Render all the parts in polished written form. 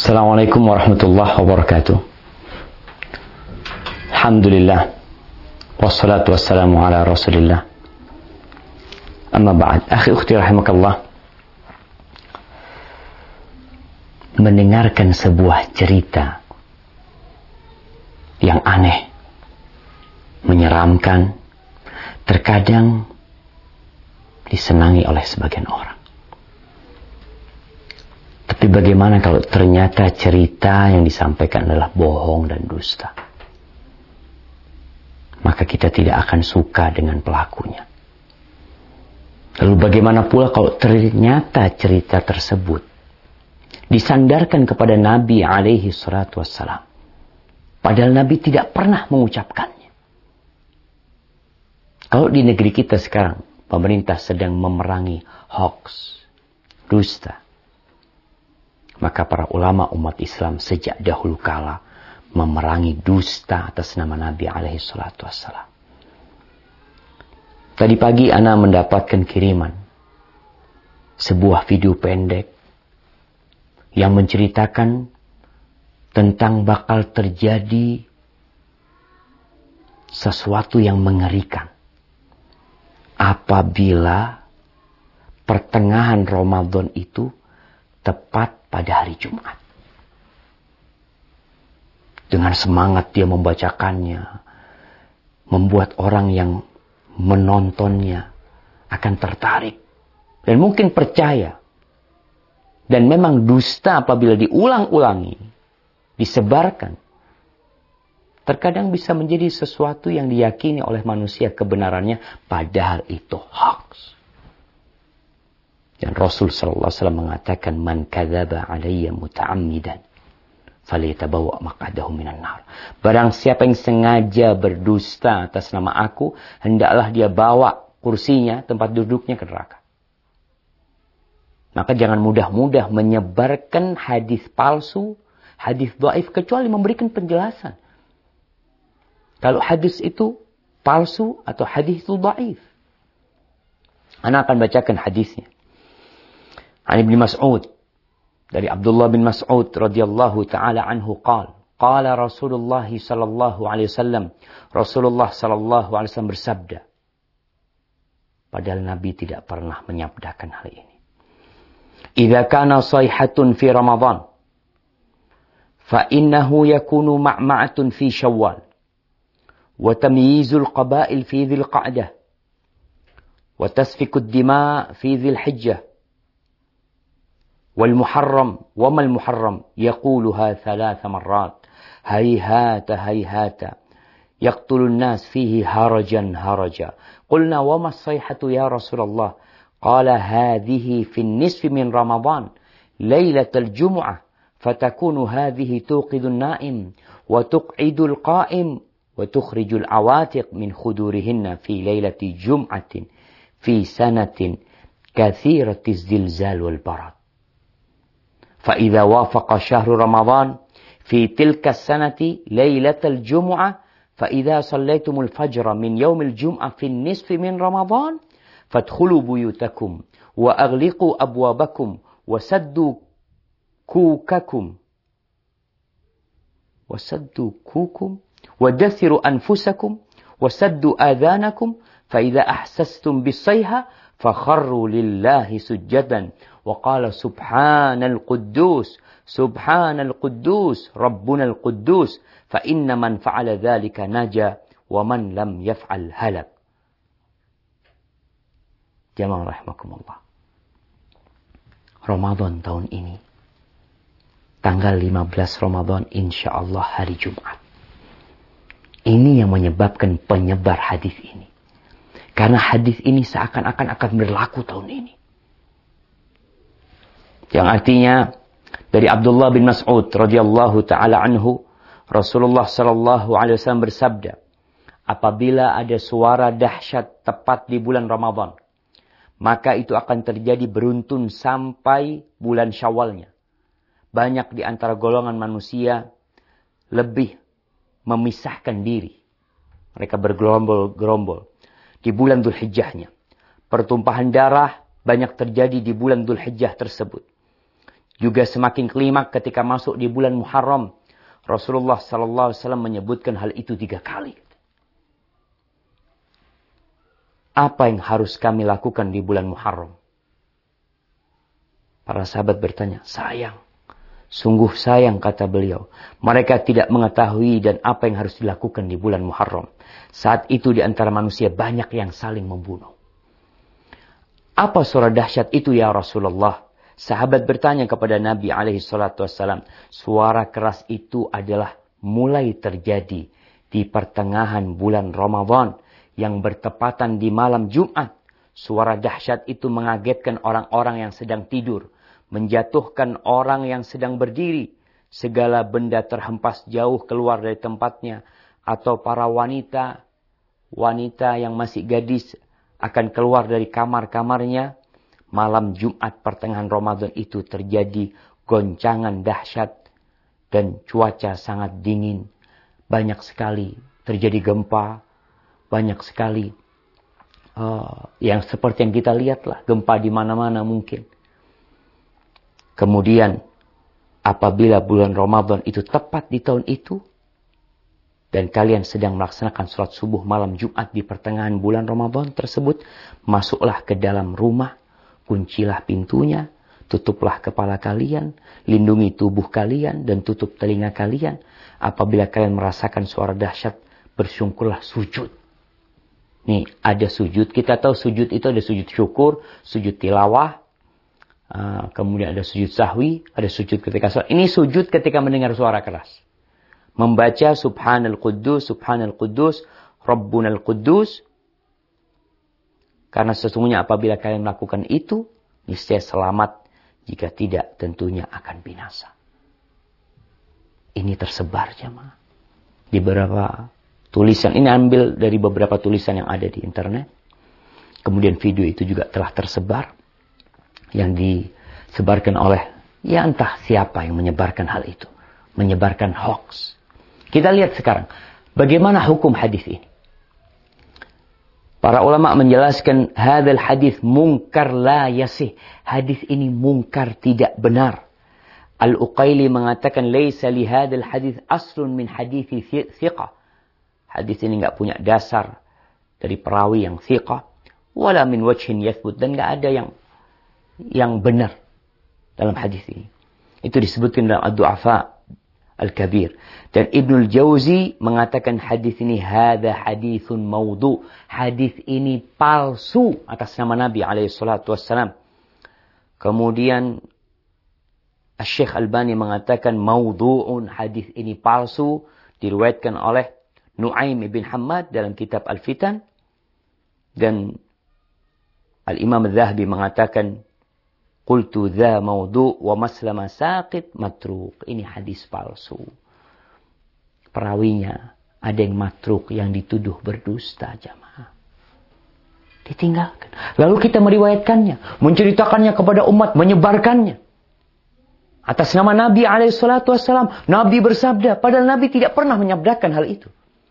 Assalamualaikum warahmatullahi wabarakatuh. Alhamdulillah. Wassalatu wassalamu ala rasulillah. Amma ba'd. Akhi ukhti rahimakallah. Mendengarkan sebuah cerita yang aneh, menyeramkan, terkadang disenangi oleh sebagian orang. Tapi bagaimana kalau ternyata cerita yang disampaikan adalah bohong dan dusta? Maka kita tidak akan suka dengan pelakunya. Lalu bagaimana pula kalau ternyata cerita tersebut disandarkan kepada Nabi alaihi salatu wassalam, padahal Nabi tidak pernah mengucapkannya? Kalau di negeri kita sekarang pemerintah sedang memerangi hoax, dusta, maka para ulama umat Islam sejak dahulu kala memerangi dusta atas nama Nabi alaihi salatu wassalam. Tadi pagi ana mendapatkan kiriman sebuah video pendek yang menceritakan tentang bakal terjadi sesuatu yang mengerikan apabila pertengahan Ramadan itu tepat pada hari Jumat. Dengan semangat dia membacakannya, membuat orang yang menontonnya akan tertarik dan mungkin percaya. Dan memang dusta apabila diulang-ulangi, disebarkan, terkadang bisa menjadi sesuatu yang diyakini oleh manusia kebenarannya, padahal itu hoax. Dan Rasul sallallahu alaihi wasallam mengatakan, "Man kadzaba 'alayya muta'ammidan falyatabawa maq'adahu minan nar." Barang siapa yang sengaja berdusta atas nama aku, hendaklah dia bawa kursinya, tempat duduknya ke neraka. Maka jangan mudah-mudah menyebarkan hadis palsu, hadis dhaif, kecuali memberikan penjelasan. Kalau hadis itu palsu atau hadis itu dhaif. Ana akan bacakan hadisnya. An Ibnu Mas'ud, dari Abdullah bin Mas'ud radhiyallahu taala anhu qala Rasulullah sallallahu alaihi wasallam, Rasulullah sallallahu alaihi wasallam bersabda, padahal Nabi tidak pernah menyabdakan hal ini. Idza kana sayhatun fi Ramadan fa innahu yakunu ma'ma'atun fi Syawal wa tamyizul qaba'il fi Dzil Qa'dah wa tasfikud dima' fi Dzil Hijjah والمحرم وما المحرم يقولها 3 مرات هيهات هيهات يقتل الناس فيه هرجا هرجا قلنا وما الصيحة يا رسول الله قال هذه في النصف من رمضان ليلة الجمعة فتكون هذه توقظ النائم وتقعد القائم وتخرج العواتق من خدورهن في ليلة جمعة في سنة كثيرة الزلزال والبرد فإذا وافق شهر رمضان في تلك السنة ليلة الجمعة فإذا صليتم الفجر من يوم الجمعة في النصف من رمضان فادخلوا بيوتكم وأغلقوا أبوابكم وسدوا كوكم ودثروا أنفسكم وسدوا آذانكم فإذا أحسستم بالصيحة فخروا لله سجدا وقال سبحان القدوس ربنا القدوس فإن من فعل ذلك نجا ومن لم يفعل هلك. Jamaah rahimakumullah. Ramadan tahun ini, tanggal 15 Ramadan, insyaallah hari Jumat. Ini yang menyebabkan penyebar hadis ini. Karena hadis ini seakan-akan akan berlaku tahun ini. Yang artinya dari Abdullah bin Mas'ud radhiyallahu taala anhu, Rasulullah sallallahu alaihi wasallam bersabda, apabila ada suara dahsyat tepat di bulan Ramadan, maka itu akan terjadi beruntun sampai bulan Syawalnya. Banyak di antara golongan manusia lebih memisahkan diri. Mereka bergerombol-gerombol di bulan Dzulhijjahnya. Pertumpahan darah banyak terjadi di bulan Dzulhijjah tersebut. juga semakin klimaks ketika masuk di bulan Muharram. Rasulullah SAW menyebutkan hal itu 3 kali. Apa yang harus kami lakukan di bulan Muharram? Para sahabat bertanya, sayang. Sungguh sayang, kata beliau. Mereka tidak mengetahui dan apa yang harus dilakukan di bulan Muharram. Saat itu di antara manusia banyak yang saling membunuh. Apa suara dahsyat itu ya Rasulullah? Sahabat bertanya kepada Nabi SAW. Suara keras itu adalah mulai terjadi di pertengahan bulan Ramadan yang bertepatan di malam Jumat. Suara dahsyat itu mengagetkan orang-orang yang sedang tidur. Menjatuhkan orang yang sedang berdiri. Segala benda terhempas jauh keluar dari tempatnya. Atau para wanita yang masih gadis akan keluar dari kamar-kamarnya. Malam Jumat pertengahan Ramadan itu terjadi goncangan dahsyat. Dan cuaca sangat dingin. Banyak sekali terjadi gempa. Banyak sekali yang seperti yang kita lihat lah. Gempa di mana-mana mungkin. Kemudian apabila bulan Ramadan itu tepat di tahun itu. Dan kalian sedang melaksanakan sholat subuh malam Jumat di pertengahan bulan Ramadan tersebut. Masuklah ke dalam rumah. Kuncilah pintunya. Tutuplah kepala kalian. Lindungi tubuh kalian. Dan tutup telinga kalian. Apabila kalian merasakan suara dahsyat. Bersyukurlah sujud. Nih ada sujud. Kita tahu sujud itu ada sujud syukur. Sujud tilawah. Kemudian ada sujud sahwi, ada sujud ketika sholat. Ini sujud ketika mendengar suara keras. Membaca Subhanal Quddus, Subhanal Quddus, Rabbunal Quddus. Karena sesungguhnya apabila kalian melakukan itu, niscaya selamat. Jika tidak, tentunya akan binasa. Ini tersebar jemaah. Di beberapa tulisan, ini ambil dari beberapa tulisan yang ada di internet. Kemudian video itu juga telah tersebar. Yang disebarkan oleh, ya entah siapa yang menyebarkan hal itu. Menyebarkan hoax. Kita lihat sekarang, bagaimana hukum hadis ini. Para ulama menjelaskan, hadal hadis munkar la yasih. Hadis ini munkar, tidak benar. Al-Uqaili mengatakan, laisa li hadal hadis aslun min hadithi thiqah. Hadis ini enggak punya dasar dari perawi yang thiqah. Wala min wajhin yathbut. Dan enggak ada yang benar dalam hadis ini. Itu disebutkan dalam Ad-Du'afa Al-Kabir. Dan Ibnul Jauzi mengatakan hadis ini hadza haditsun maudhu. Hadis ini palsu atas nama Nabi SAW. Kemudian Syekh Albani mengatakan maudhu'un, hadis ini palsu, diriwayatkan oleh Nu'aim bin Hammad dalam kitab Al-Fitan. Dan Al-Imam Al-Zahabi mengatakan qultu dha maudhu' wa maslama saqit matruk. Ini hadis palsu. Perawinya ada yang matruk, yang dituduh berdusta jamaah. Ditinggalkan. Lalu kita meriwayatkannya, menceritakannya kepada umat, menyebarkannya. Atas nama Nabi SAW. Nabi bersabda, padahal Nabi tidak pernah menyabdakan hal itu.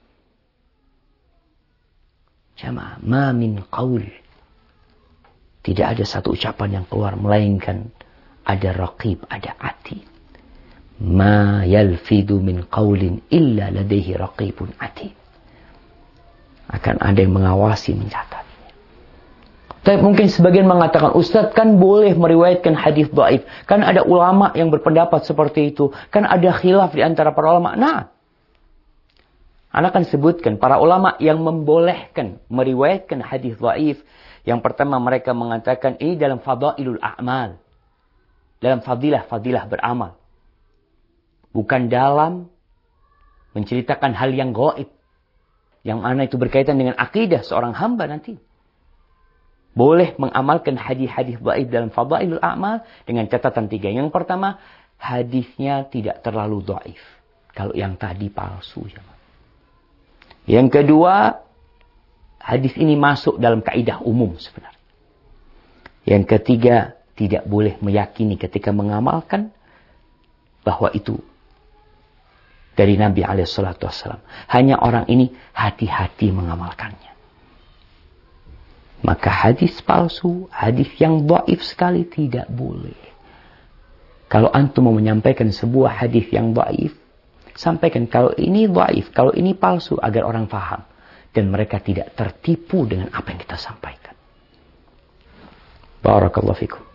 Jamaah, ma min qaul. Tidak ada satu ucapan yang keluar, melainkan ada raqib, ada atid. Ma yalfidu min qaulin illa ladaihi raqibun atid. Akan ada yang mengawasi, mencatatnya. Tapi mungkin sebagian mengatakan, Ustaz kan boleh meriwayatkan hadis dhaif. Kan ada ulama yang berpendapat seperti itu. Kan ada khilaf di antara para ulama. Nah, Anda akan sebutkan para ulama yang membolehkan meriwayatkan hadis dhaif. Yang pertama mereka mengatakan ini dalam fadailul a'mal. Dalam fadilah beramal. Bukan dalam menceritakan hal yang gaib. Yang mana itu berkaitan dengan akidah seorang hamba nanti. Boleh mengamalkan hadis-hadis dhaif dalam fadailul a'mal dengan catatan 3. Yang pertama, hadisnya tidak terlalu dhaif. Kalau yang tadi palsu. Yang kedua, hadis ini masuk dalam kaidah umum sebenarnya. Yang ketiga, tidak boleh meyakini ketika mengamalkan bahwa itu dari Nabi SAW. Hanya orang ini hati-hati mengamalkannya. Maka hadis palsu, hadis yang dhaif sekali tidak boleh. Kalau antum mau menyampaikan sebuah hadis yang dhaif, sampaikan kalau ini dhaif, kalau ini palsu, agar orang paham. Dan mereka tidak tertipu dengan apa yang kita sampaikan. Barakallahu fikum.